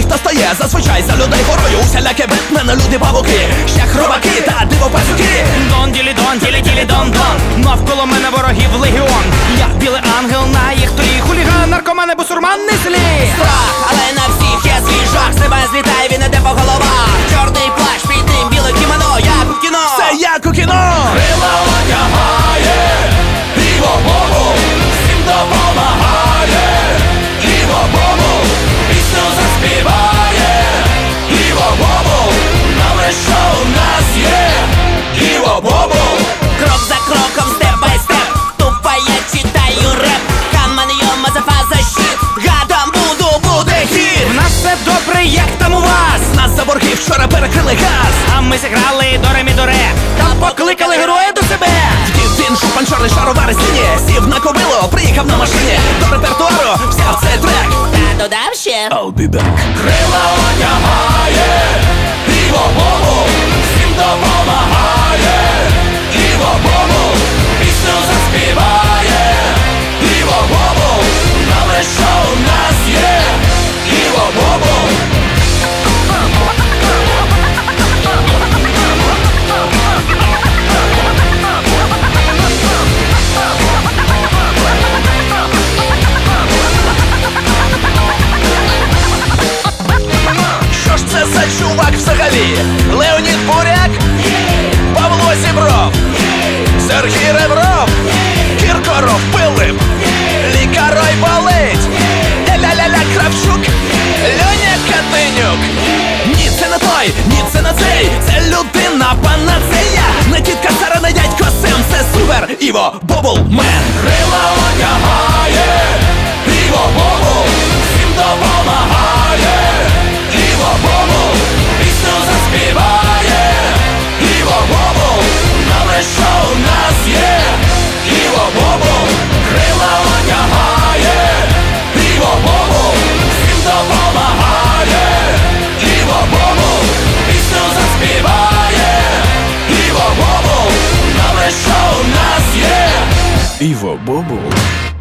хто стає зазвичай за людей горою. Усілякі бетмени, люди павуки, ще хробаки та диво пацюки. Дон, ділі дон, ділі ділі дон дон. Навколо мене ворогів легіон. Я білий ангел на їх тлі. Хуліган, наркомани, бусурман, не злі. Страх, але на всіх є свій жах. З неба злітає, він іде по головах. Чорний плащ, під ним біле кімоно, як у кіно. Це як у кіно. Крила одягає, Іво Бобул всім допомагає. Іво Бобул пісню заспіває. Іво Бобул, нове шоу у нас є. Іво Бобул. Крок за кроком, степ бай степ. Тупо я читаю реп. Каман йо, мазафа, защит. Гадам буде хіт. В нас все добре, як там у вас? Нас за борги вчора перекрили газ. А ми зіграли до ре мі до ре. Та покликали героя до себе. Вдів він шупан чорний шаровари сині. Сів на кобило, приїхав на машині. До репертуару взяв цей трек. Та додав ще. I'll be back. Крила одягає, Іво Бобул всім допомагає. Іво Бобул пісню заспіває. Іво Бобул, нове шоу у нас є. Іво Бобул. Що ж це за чувак взагалі? Леонід Буряк? Павло Зібров? Сергій Ребров? Кіркоров Пилип? Лікарой болить? Ля-ля-ля-ля Кравчук? Льоня Катенюк? Ні, це не той, ні, це не цей. Це людина панацея. Не тітка Сара, не дядько Сем. Це супер Іво Бобул мен. Крила одягає, Іво Бобул всім допомагає. Іво Бобул пісню заспіває. Іво Бобул, нове шоу у нас є. Іво Бобул, крила одягає. Іво Бобул всім допомагає. Іво Бобул пісню заспіває. Іво Бобул, нове шоу у нас є. Іво Бобул.